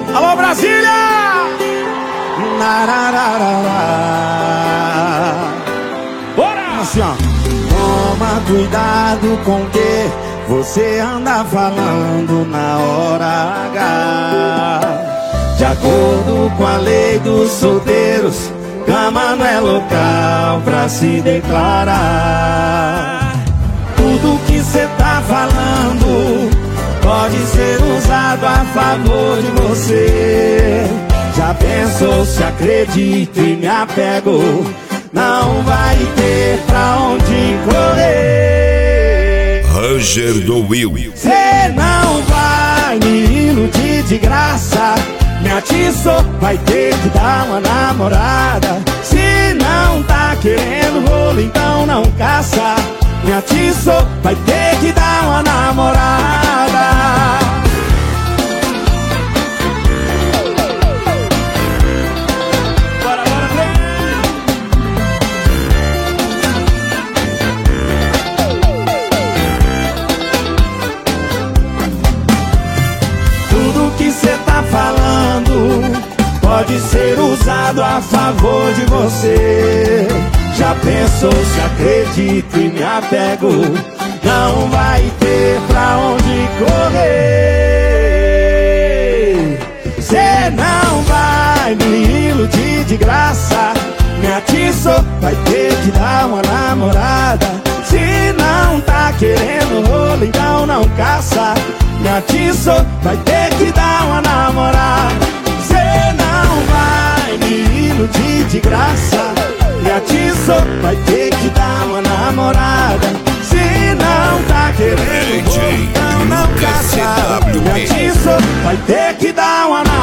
Alô, Brasília! Bora! Assim, ó. Toma cuidado com o que você anda falando na hora H. De acordo com a lei dos solteiros, cama não é local pra se declarar. Tudo que cê tá falando pode ser usado a favor de você. Já pensou se acredito e me apego? Não vai ter pra onde correr. Roger do Will. Cê não vai me iludir de graça. Me atiçou, vai ter que dar uma namorada. Se não tá querendo rolo, então não caça. Me atiçou, vai ter que dar uma namorada. Bora, bora, tudo que cê tá falando pode ser usado a favor de você. Já pensou se acredito e me apego? Não vai ter pra onde correr. Cê não vai me iludir de graça. Me atiçou, vai ter que dar uma namorada. Se não tá querendo rolo, então não caça. Me atiçou, vai ter que dar uma namorada. Cê não vai me iludir de graça. Me atiçou, vai ter que dar uma namorada. Se não tá querendo, então não caça. Me atiçou, vai ter que dar uma namorada.